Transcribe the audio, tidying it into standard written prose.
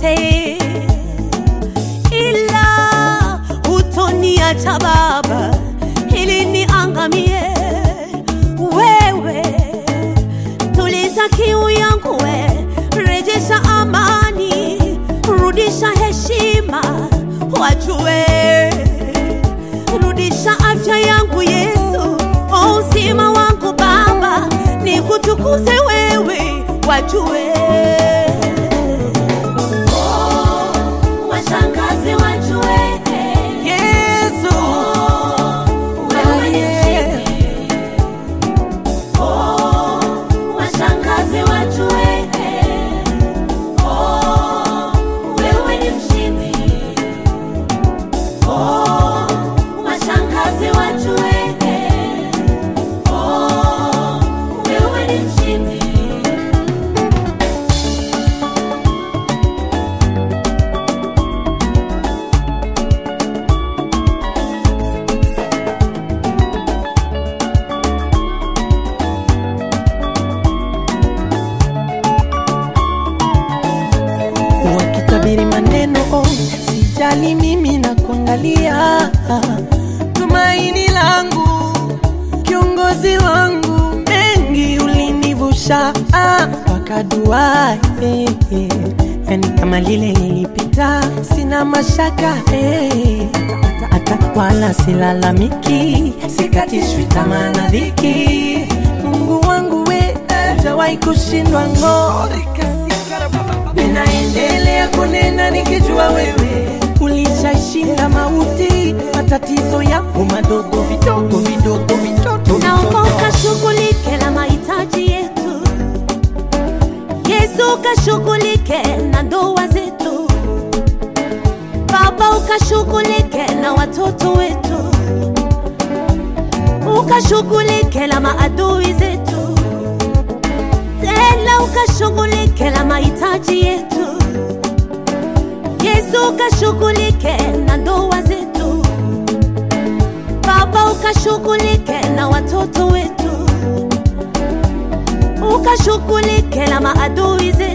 yote, ila hutoniacha Baba ili niangamie. Wewe tuliza kiu yangu, rejesha amani, rudisha heshima wajue, rudisha afya yangu Yesu, uzima wangu Baba, nikutukuze wewe wajue. Washangazi wajue Yesu, wewe ni mshindi. Washangazi wajue wewe ni mshindi. Washangazi wajue wewe ni mshindi. Wakitabiri maneno sijali, mimi na kuangalia. Tumaini langu, kiongozi wangu, mengi ulinivusha mpaka dua, yani kama lile nilipita, sina mashaka hata wala silalamiki, sikatishwi tamaa na dhiki. Mungu wangu hujawahi kushindwa ninaendelea kunena nikijua wewe ulishashinda mauti, matatizo yako madogo vidogo vidogo vitoto. Naomba ukashughulike na mahitaji yetu Yesu, ukashughulike na ndoa zetu Baba, ukashughulike na watoto wetu, ukashughulike na maadui zetu, tena ukashughulike na mahitaji yetu Yesu, ukashughulike na ndoa zetu Baba, ukashughulike na watoto wetu, ukashughulike na maadui zetu.